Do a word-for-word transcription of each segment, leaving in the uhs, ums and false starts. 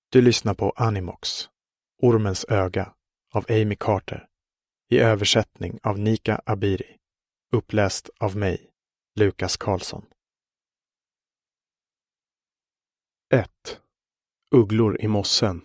Du lyssnar på Animox, Ormens öga av Amy Carter, i översättning av Nika Abiri, uppläst av mig, Lukas Karlsson. ett. Ugglor i mossen.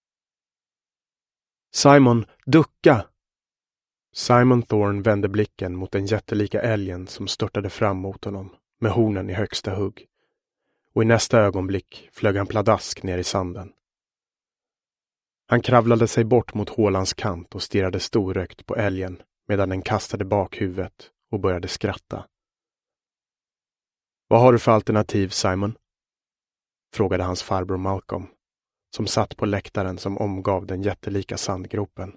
Simon, ducka! Simon Thorne vände blicken mot den jättelika älgen som störtade fram mot honom, med hornen i högsta hugg. Och i nästa ögonblick flög han pladask ner i sanden. Han kravlade sig bort mot hålans kant och stirrade storögt på älgen medan den kastade bak huvudet och började skratta. Vad har du för alternativ, Simon? Frågade hans farbror Malcolm, som satt på läktaren som omgav den jättelika sandgropen.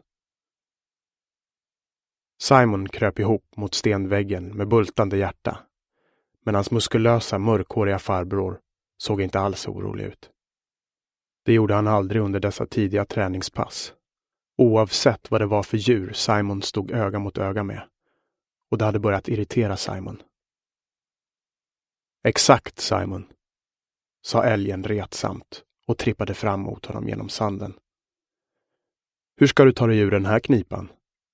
Simon kröp ihop mot stenväggen med bultande hjärta, men hans muskulösa, mörkhåriga farbror såg inte alls orolig ut. Det gjorde han aldrig under dessa tidiga träningspass, oavsett vad det var för djur Simon stod öga mot öga med, och det hade börjat irritera Simon. Exakt, Simon, sa älgen retsamt och trippade fram mot honom genom sanden. Hur ska du ta dig ur den här knipan?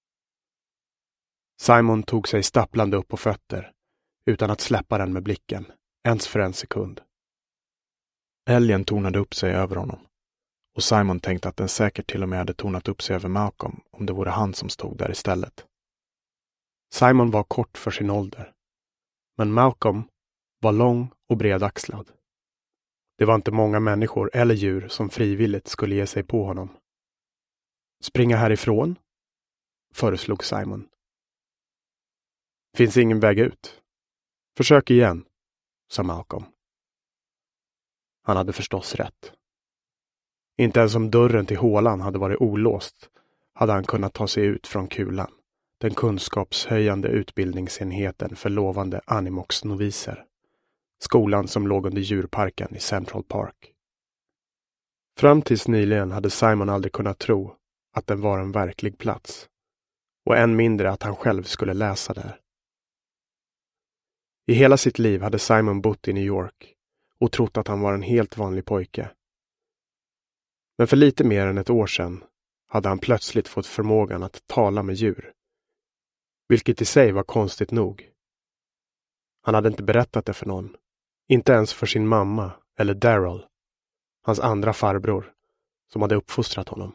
Simon tog sig stapplande upp på fötter, utan att släppa den med blicken, ens för en sekund. Älgen tornade upp sig över honom, och Simon tänkte att den säkert till och med hade tornat upp sig över Malcolm om det vore han som stod där istället. Simon var kort för sin ålder, men Malcolm var lång och bredaxlad. Det var inte många människor eller djur som frivilligt skulle ge sig på honom. Springa härifrån? Föreslog Simon. Finns ingen väg ut. Försök igen, sa Malcolm. Han hade förstås rätt. Inte ens om dörren till hålan hade varit olåst hade han kunnat ta sig ut från kulan, den kunskapshöjande utbildningsenheten för lovande Animox-noviser. Skolan som låg under djurparken i Central Park. Fram tills nyligen hade Simon aldrig kunnat tro att den var en verklig plats, och än mindre att han själv skulle läsa där. I hela sitt liv hade Simon bott i New York och trott att han var en helt vanlig pojke. Men för lite mer än ett år sedan hade han plötsligt fått förmågan att tala med djur, vilket i sig var konstigt nog. Han hade inte berättat det för någon, inte ens för sin mamma eller Daryl, hans andra farbror, som hade uppfostrat honom.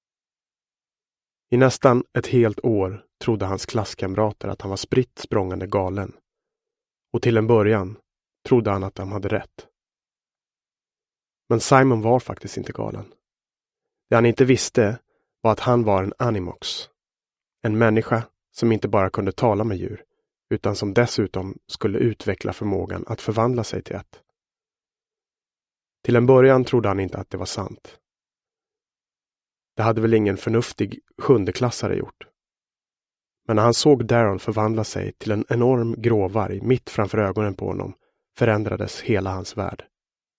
I nästan ett helt år trodde hans klasskamrater att han var spritt språngande galen, och till en början trodde han att de hade rätt. Men Simon var faktiskt inte galen. Det han inte visste var att han var en Animox, en människa som inte bara kunde tala med djur, utan som dessutom skulle utveckla förmågan att förvandla sig till ett. Till en början trodde han inte att det var sant. Det hade väl ingen förnuftig sjundeklassare gjort. Men när han såg Daryl förvandla sig till en enorm gråvarg mitt framför ögonen på honom förändrades hela hans värld.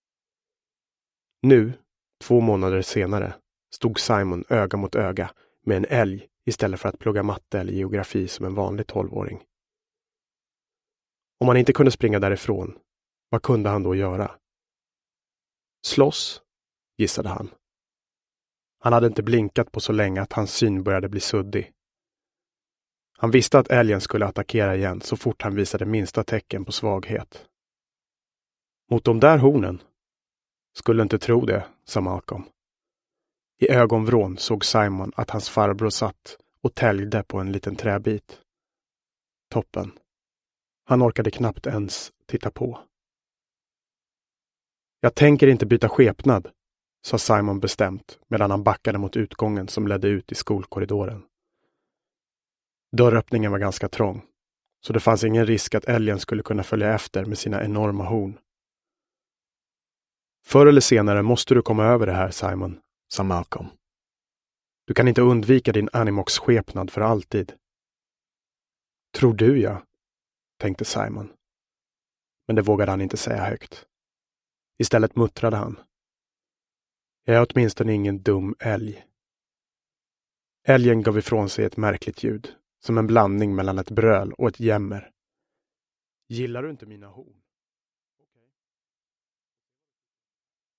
Nu, två månader senare, stod Simon öga mot öga med en älg istället för att plugga matte eller geografi som en vanlig tolvåring. Om han inte kunde springa därifrån, vad kunde han då göra? Slåss, gissade han. Han hade inte blinkat på så länge att hans syn började bli suddig. Han visste att älgen skulle attackera igen så fort han visade minsta tecken på svaghet. Mot de där hornen? Skulle inte tro det, sa Malcolm. I ögonvrån såg Simon att hans farbror satt och täljde på en liten träbit. Toppen. Han orkade knappt ens titta på. Jag tänker inte byta skepnad, sa Simon bestämt medan han backade mot utgången som ledde ut i skolkorridoren. Dörröppningen var ganska trång, så det fanns ingen risk att älgen skulle kunna följa efter med sina enorma horn. Förr eller senare måste du komma över det här, Simon, sa Malcolm. Du kan inte undvika din Animox-skepnad för alltid. Tror du, ja, tänkte Simon. Men det vågade han inte säga högt. Istället muttrade han. Jag är åtminstone ingen dum älg. Älgen gav ifrån sig ett märkligt ljud, som en blandning mellan ett bröl och ett jämmer. Gillar du inte mina horn?